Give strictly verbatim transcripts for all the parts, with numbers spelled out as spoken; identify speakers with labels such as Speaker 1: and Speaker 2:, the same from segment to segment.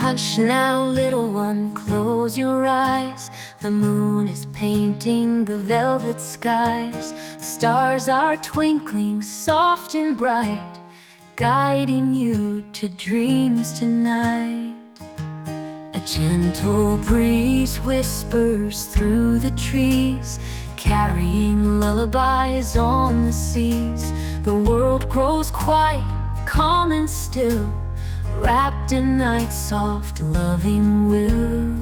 Speaker 1: Hush now, little one, close your eyes. The moon is painting the velvet skies. Stars are twinkling soft and bright, guiding you to dreams tonight. A gentle breeze whispers through the trees, carrying lullabies on the seas. The world grows quiet, calm and still, wrapped in night's soft, loving will.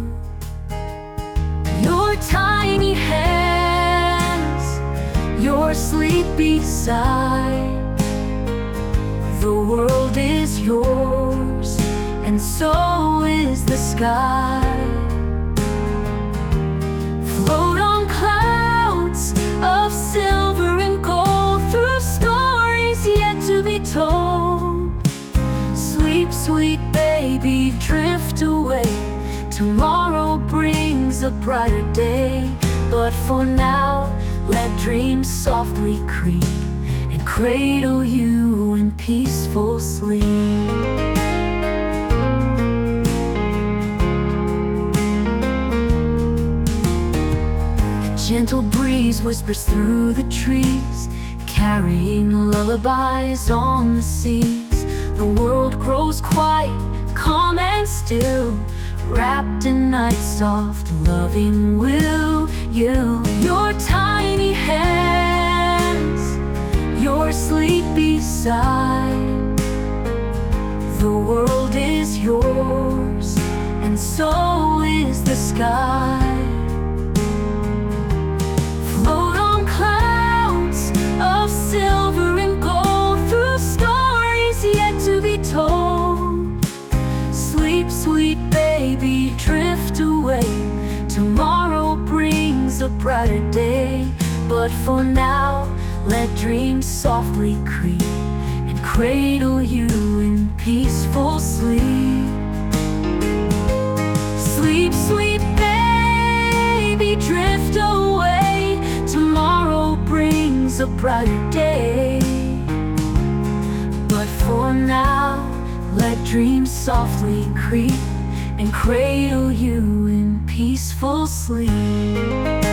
Speaker 1: Your tiny hands, your sleepy side, the world is yours, and so is the sky. Float on clouds of silver and gold, through stories yet to be told. Sleep, sweet baby, drift away. Tomorrow brings a brighter day. But for now, let dreams softly creep and cradle you in peaceful sleep. A gentle breeze whispers through the trees, carrying lullabies on the seas. The world grows quiet, calm and still, wrapped in night's soft, loving will. You, your tiny hands, your sleepy side, the world is yours, and so is the sky. Float on clouds of silver and gold, through stories yet to be told. Sleep, sweet baby, drift away. Tomorrow brings a brighter day. But for now, let dreams softly creep and cradle you in peaceful sleep. Sleep, sweet baby, drift away. Tomorrow brings a brighter day. But for now, let dreams softly creep and cradle you in peaceful sleep.